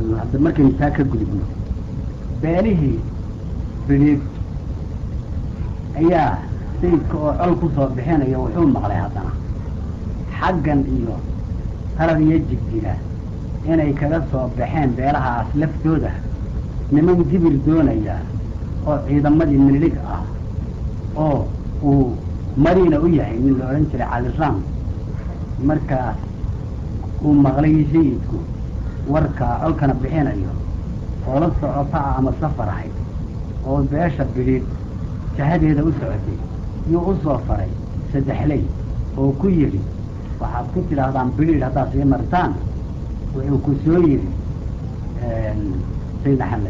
هذا مركز تاكل قلبنا بينه بليد أياه سيد علقو صوت بحين يوحون مغلي هذا حقا إيوه هذا يجب جدا هنا يكذا صوت بحين بيرها أسلف دوده نمن جبل دون إياه أو إذا مدي من لك أو ومرينا وياه من لورنتري على الرام مركز ومغلي سيدكو وركا علكنا بحين أيوه ولسه عطاء أما السفر هاي وبيشب بليد شهادة هذا وسعتي يوصل فري سدحلي وكيري وحاب كنت لهذا بليد هذا في مرتان وكسويري سيدنا حمد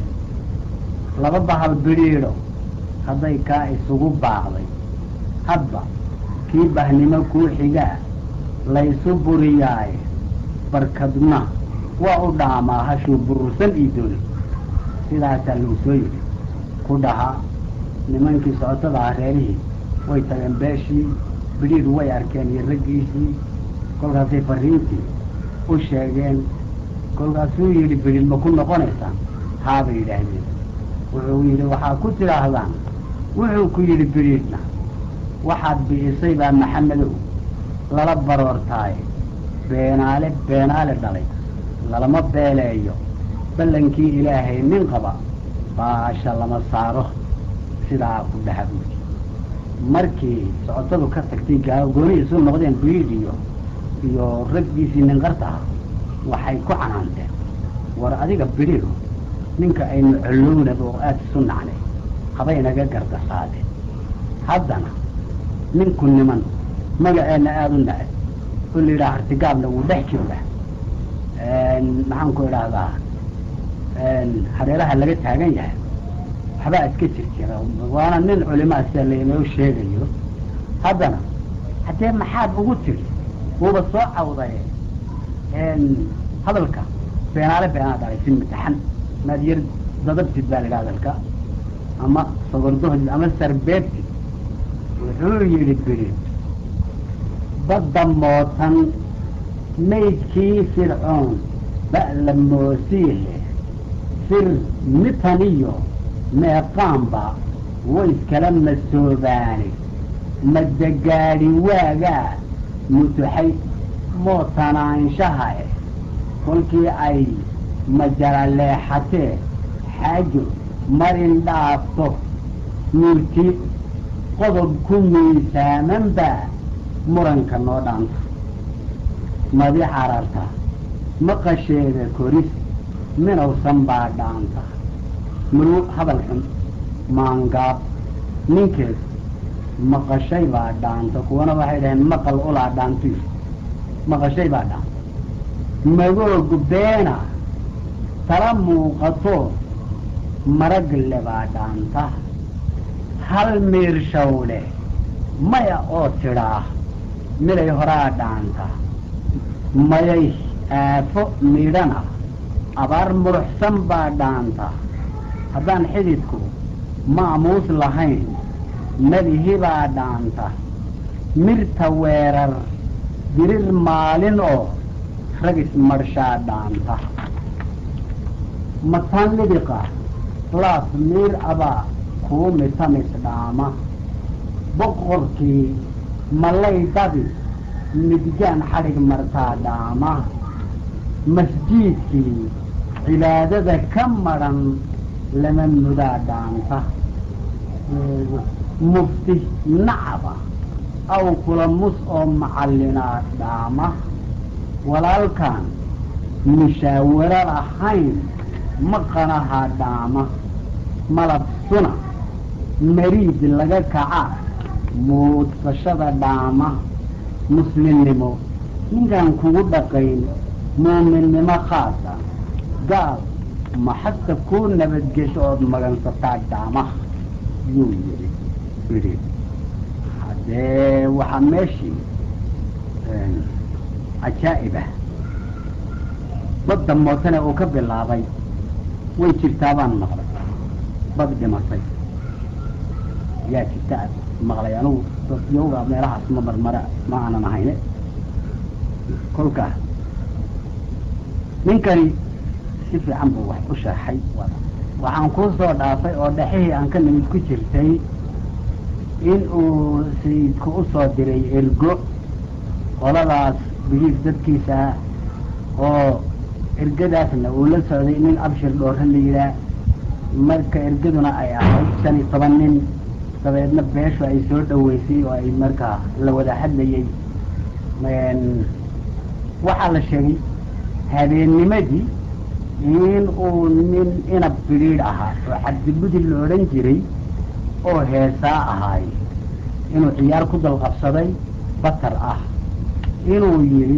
لبضها البليد هذا كائس وبعضي هبا كيبه نمكو حجاء ليسوا برياي بركضنا وأدعما هشو برسل إيدولي sidaasa lagu soo yiri ku dhaha nimankii socotada reerihii way tageen beeshii bidhiid way arkeen iyo raggiisii kolkaasay fariintii u sheegeen kolkaasuu yidhi bidhiid ma ku noqonaysaan haabay yidhaahdeen wuxuu yidhi waxaa ku tidhaahdaan wuxuu ku yidhi bidhiidna waxaad bi'isay baa maxamedow lala baroortaaye beenaale dhalay lalama beeleeyo ballankii ilaahay nin qaba baasha lama saaro sidaa ku dhahabuuti markii socotadu ka tagtay gooni isu noqdeen bidhiid iyo raggiisii nin qarta ah waxay ku canaanteen war adiga bidhiido ninka aynu cullownaba oo aad isu nacnay habay naga gardasaade haddana ninku niman magaceena aada u nacay oo la yidhaha hartigaabna wuu dhex jooga maxaan ku idhaahdaa hareeraha laga taagan yahay waxbaa iska jirjira waana nin culimaa sida laynoo sheegayo haddana haddee maxaad ugu tiri wuuba soo cawdaye hadalka beenaale dhalay si mitaxan maad yar dadabtid baa laydhaha hadalka ama sogordohdid ama sarbeebtid wuxuu yidhi bidhiid badda mootan maydkii fircoon ba'la moosiihe sir mitaniyo meeqaanba way iskala masoobaani madagaadhi waagaa mutuxay mootanaanshaha kolkii ay majala leexatee xaajo marin dhaafto murti qodob ku miisaaman baa muranka noo dhaanta madi cararta maqasheeda koris minowsan baa dhaanta muruu hadal xun maangaab ninkeed maqashay baa dhaanta kuwana waxay dhaheen maqal ulaa dhaantiis maqashay baa dhaanta magoogu beena tala muuqato maragle baa dhaanta hal miirshawle maya oo tidhaah miday horaa dhaanta mayay aafo midhana abaar muruxsan baa dhaanta haddaan xididku maamuus lahayn madihi baa dhaanta mirta weerar dirir maalin oo ragis marshaa dhaanta matan lidiqa laas miir abaa kuu mitamis dhaama boqorkii malay dabi midjaan xadhig martaa dhaama masjiidkii cibaadada ka madhan lama mudaa dhaanta mufti nacaba aw kula mus oo macallinaa dhaama walaalkaan mushaawaro lahayn maqanaha dhaama malabsuna mariid laga kaca muudsashada dhaama muslimnimo ninkaan kugu dhaqayn muuminnimo khaasa gaal maxadta kuu nabadgesho ood magansataa dhaama yuu yidhi bidhiid haddee waxaa meeshii cajaa'ibah badda mootane uu ka bilaabay way jirtaa baan maqlay bad dhimatay yaa jirta ad maqlay anugu dadyowga meelahaas ma marmara ma aanan ahayne kolkaa ninkani si fiican buu wax u sharxay. waxaan kuu soo dhaafay oo dhexihii aan ka nimid ku jirtay in uu sayidku u soo diray ergo qoladaas biriif dadkiisa oo ergadaasna uu la socday nin abshir dhoorre la yidhaah. marka ergaduna ay ahayd 15 nin, dabeedna beeshu ay soo dhaweysay oo ay markaa la wada hadlayay. waxaa la sheegay habeennimadii in uu nin inab bidhiidh ahaa oo cabdibudi la odhan jiray oo heesaa ahaay inuu ciyaar ku dalqabsaday batar ah, inuu yidhi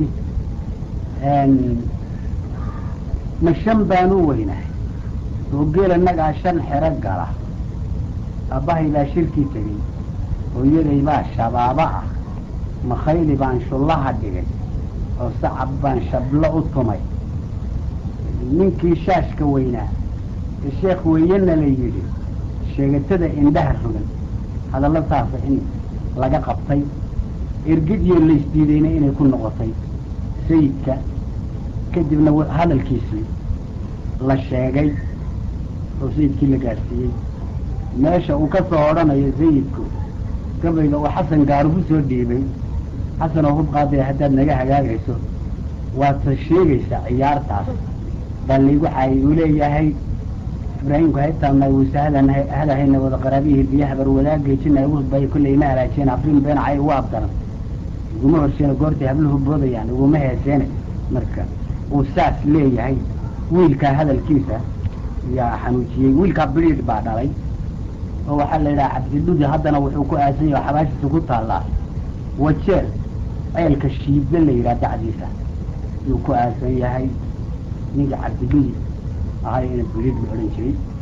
ma 5 baan u weynahay oo geel annagaa 5 xero gala. aabbahay baa shirkii tegey, hooyaday baa shabaabo ah, makhayli baan shullaha dhigay oo sacab baan shablo u tumay. ninkii shaashka weynaa ee sheekh weeyena la yidhi sheegatada indhaha rogan hadalla saasa in laga qabtay, ergidiyo laysdiidayna inay ku noqotay sayidka. kadibna hadalkiisii la sheegay oo sayidkii la gaadhsiiyey. meesha uu ka soo odhanayo sayidku gabayga uu xasan gaaru ku soo dhiibay, xasan oo hub qaadaya haddaad naga hagaagayso waad ta sheegaysaa ciyaartaas baa laygu xaayay. uu leeyahay ibraahimku haytaana wuusahadana hadahayna wada qaraabihii biyaha bar wadaaggeejina ugu hudbay kulley ma halaajeen afriin beenacay ugu abdaran iguma horsheena goortay habluhu boodayaan iguma heeseene. marka uu saas leeyahay wiilkaa hadalkiisa yaa xanuujiyey. wiilkaa bidhiidh baa dhalay oo waxaa la yidhaha cabdidhudi haddana wuxuu ku aasan yahay xabaashiisa ku taallaa wajeel ceelka shiidda la yidhaha dacdiisa yuu ku aasan yahay. ninka cabdidhudi ahay ina bidhiidh la odhan jiray.